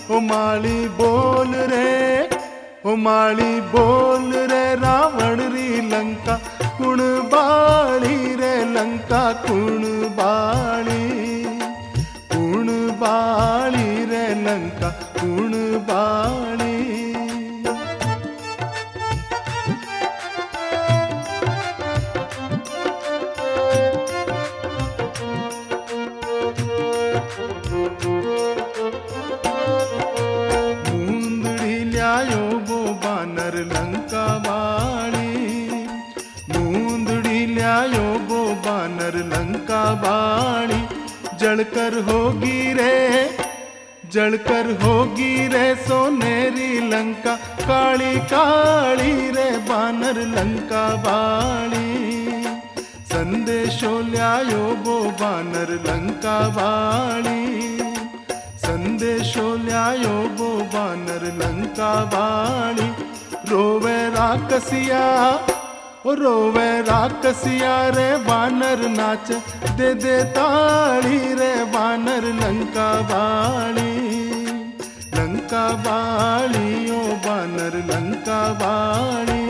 ओ माली बोल रे, ओ माली बोल रे, रावण री लंका कुण बाली रे, लंका कुण बाली, कुण बाली रे, लंका कुण बाली। ल्यायो वो बानर लंका बाणी, मूंदड़ी ल्यायो वो बानर लंका बाणी। जलकर होगी रे, जलकर होगी रे, सोनेरी लंका काली काली रे, बानर लंका बाणी। संदेशो ल्यायो वो बानर लंका बाणी, संदेशो ल्यायो वो बानर लंका बाणी। रोवे राकसिया, ओ रोवे राकसिया रे, बानर नाच दे दे ताली रे, बानर लंका बाणी, लंका बाणी, ओ बानर लंका बाणी।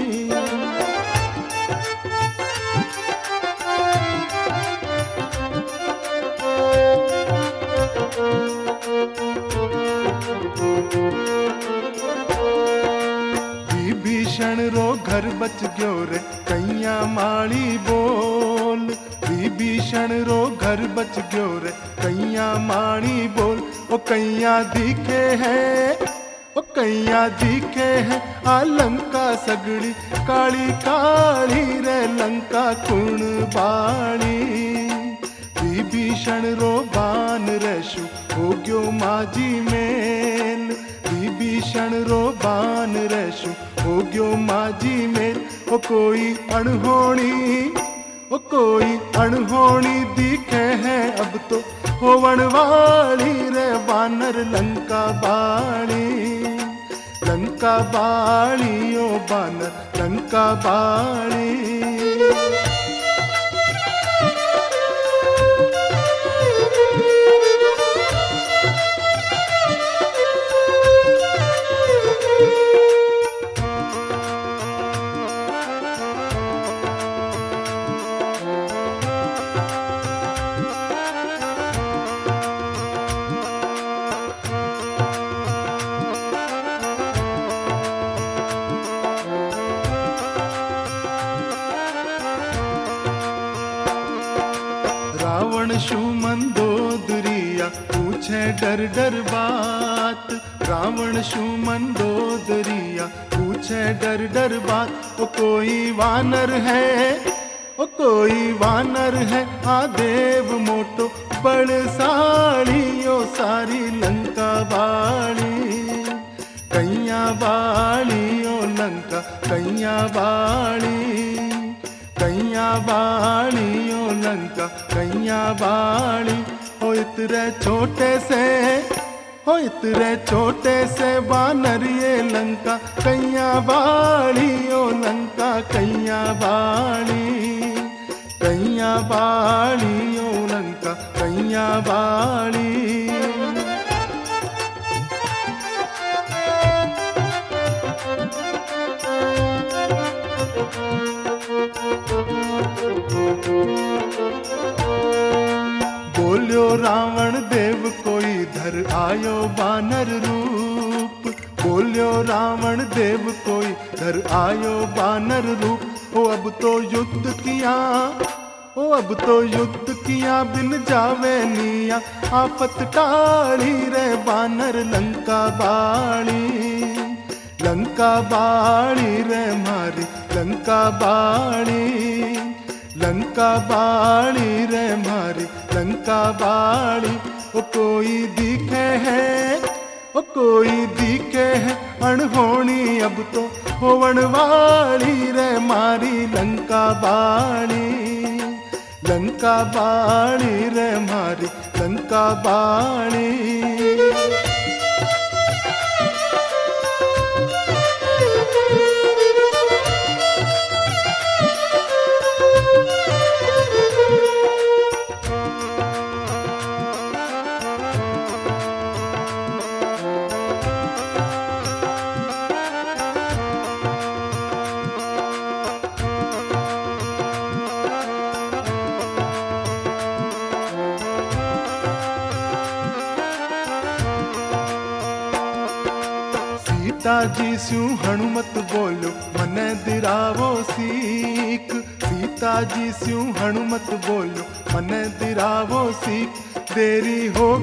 विभीषण रो घर बच गयो रे, कैया माली बोल। विभीषण रो घर बच गयो रे, कैया माली बोल। ओ कैया दिखे है, ओ कैया दिखे है, आ लंका सगड़ी काली काली रे, लंका कुण बाणी। विभीषण रो बान रेशु हो गयो माझी मेल, विभीषण रो बान रेशु हो गयो माझी मेल। ओ कोई अनहोनी, ओ कोई अनहोनी दिखे है अब तो होवन वाली रे, बानर लंका बाणी, लंका बाणी, ओ बानर लंका बाणी। रावण शू मंदोदरिया पूछे डर डर बात, रावण शू मंदोदरिया पूछे डर डर बात। ओ कोई वानर है, ओ कोई वानर है, आ देव मोटो बड़साली, ओ सारी लंका बाली, कैया बाली, ओ लंका कैया बाली, कैया बाणी, ओ लंका कैया बाणी। हो इतरे छोटे से, हो इतरे छोटे से बानर ये लंका कैया बाणी, ओ लंका कैया बाणी, कैया बाणी, ओ लंका कैया बाणी। बोलियो रावण देव कोई धर आयो बानर रूप, बोलियो रावण देव कोई धर आयो बानर रूप। ओ अब तो युद्ध किया, ओ अब तो युद्ध किया, बिन जावे निया आफत टाली रे, बानर लंका बाणी, लंका बाणी रे, मारी लंका बाणी, लंका बाणी रे, मारी लंका बाणी। ओ कोई दिखे है, ओ कोई दिखे है, अनहोनी अब तो होवन वाली रे, मारी लंका बाणी, लंका बाणी रे, मारी लंका बाणी। सीता जी स्यू हनुमत बोलो मन दिरावो सीख। सीता जी स्यू हनुमत बोलो मन दिरावो सीख। देरी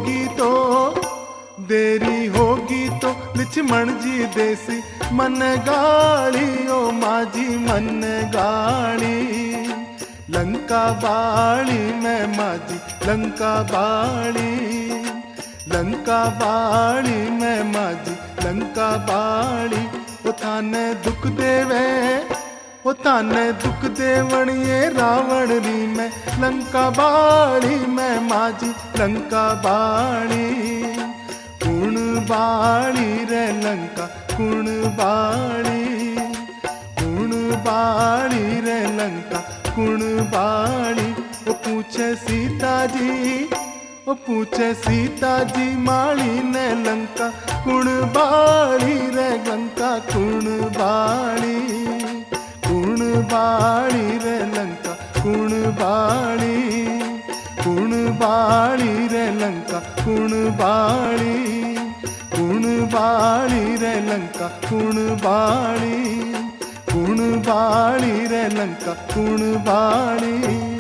होगी तो लक्ष्मण जी देसी मन गाली ओ माझी मन गाली। लंका बाड़ी मैं माझी लंका बाड़ी। लंका बाड़ी मैं माझी लंका बाड़ी। ओ थाने दुख देवे ओ थाने दुख देवणिए रावण री मैं लंका बाड़ी मैं माझी लंका बाड़ी। कुण बाड़ी रे लंका कुण बाड़ी। कुण बाड़ी रे लंका कुण बाड़ी। ओ पूछे सीता जी माली ने लंका कुण बाड़ी रे लंका कुण बाड़ी। कुण बाड़ी रे लंका कुण बाड़ी। कुण बाड़ी रे लंका कुण बाड़ी। कुण बाड़ी रे लंका कुण बाड़ी। कुण बाड़ी रे लंका कुण बाड़ी।